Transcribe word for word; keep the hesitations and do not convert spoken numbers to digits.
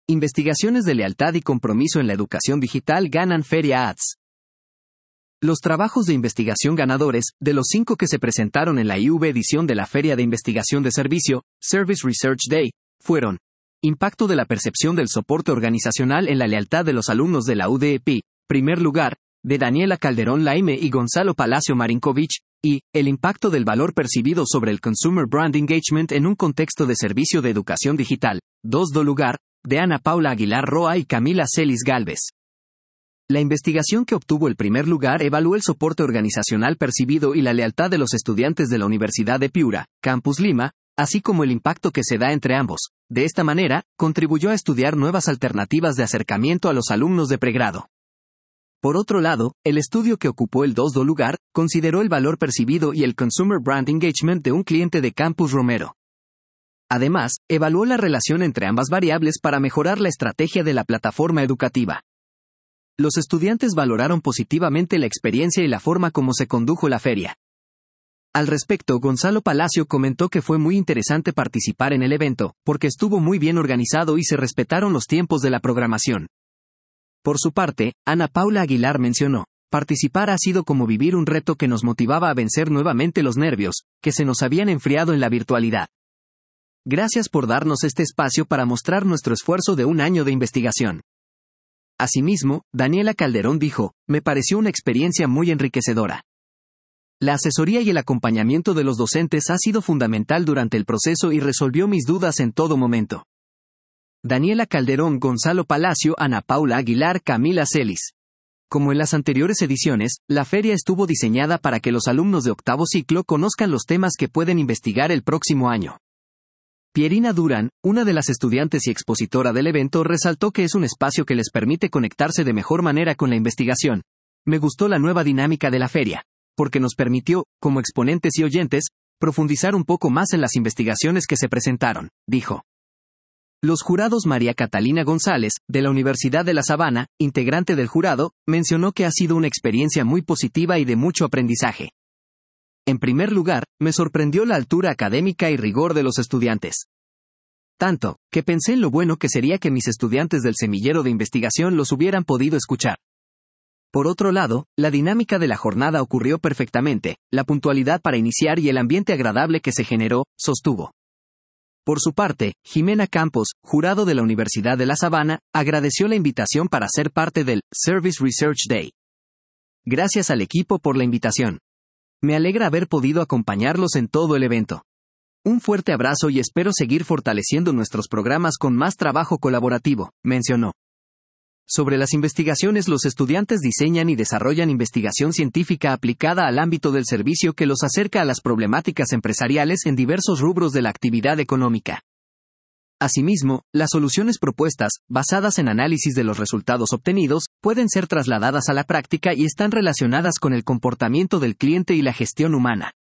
Investigaciones de lealtad y compromiso en la educación digital ganan Feria Ads. Los trabajos de investigación ganadores, de los cinco que se presentaron en la I V edición de la Feria de Investigación de Servicio, Service Research Day, fueron: Impacto de la percepción del soporte organizacional en la lealtad de los alumnos de la U D E P, primer lugar, de Daniela Calderón Laime y Gonzalo Palacio Marinkovic, y El impacto del valor percibido sobre el Consumer Brand Engagement en un contexto de servicio de educación digital, segundo lugar, de Ana Paula Aguilar Roa y Camila Celis Gálvez. La investigación que obtuvo el primer lugar evaluó el soporte organizacional percibido y la lealtad de los estudiantes de la Universidad de Piura, Campus Lima, así como el impacto que se da entre ambos. De esta manera, contribuyó a estudiar nuevas alternativas de acercamiento a los alumnos de pregrado. Por otro lado, el estudio que ocupó el segundo lugar, consideró el valor percibido y el Consumer Brand Engagement de un cliente de Campus Romero. Además, evaluó la relación entre ambas variables para mejorar la estrategia de la plataforma educativa. Los estudiantes valoraron positivamente la experiencia y la forma como se condujo la feria. Al respecto, Gonzalo Palacio comentó que fue muy interesante participar en el evento, porque estuvo muy bien organizado y se respetaron los tiempos de la programación. Por su parte, Ana Paula Aguilar mencionó: participar ha sido como vivir un reto que nos motivaba a vencer nuevamente los nervios, que se nos habían enfriado en la virtualidad. Gracias por darnos este espacio para mostrar nuestro esfuerzo de un año de investigación. Asimismo, Daniela Calderón dijo: me pareció una experiencia muy enriquecedora. La asesoría y el acompañamiento de los docentes ha sido fundamental durante el proceso y resolvió mis dudas en todo momento. Daniela Calderón, Gonzalo Palacio, Ana Paula Aguilar, Camila Celis. Como en las anteriores ediciones, la feria estuvo diseñada para que los alumnos de octavo ciclo conozcan los temas que pueden investigar el próximo año. Pierina Durán, una de las estudiantes y expositora del evento, resaltó que es un espacio que les permite conectarse de mejor manera con la investigación. Me gustó la nueva dinámica de la feria, porque nos permitió, como exponentes y oyentes, profundizar un poco más en las investigaciones que se presentaron, dijo. Los jurados María Catalina González, de la Universidad de La Sabana, integrante del jurado, mencionó que ha sido una experiencia muy positiva y de mucho aprendizaje. En primer lugar, me sorprendió la altura académica y rigor de los estudiantes. Tanto, que pensé en lo bueno que sería que mis estudiantes del semillero de investigación los hubieran podido escuchar. Por otro lado, la dinámica de la jornada ocurrió perfectamente, la puntualidad para iniciar y el ambiente agradable que se generó, sostuvo. Por su parte, Jimena Campos, jurado de la Universidad de La Sabana, agradeció la invitación para ser parte del Service Research Day. Gracias al equipo por la invitación. Me alegra haber podido acompañarlos en todo el evento. Un fuerte abrazo y espero seguir fortaleciendo nuestros programas con más trabajo colaborativo, mencionó. Sobre las investigaciones, los estudiantes diseñan y desarrollan investigación científica aplicada al ámbito del servicio que los acerca a las problemáticas empresariales en diversos rubros de la actividad económica. Asimismo, las soluciones propuestas, basadas en análisis de los resultados obtenidos, pueden ser trasladadas a la práctica y están relacionadas con el comportamiento del cliente y la gestión humana.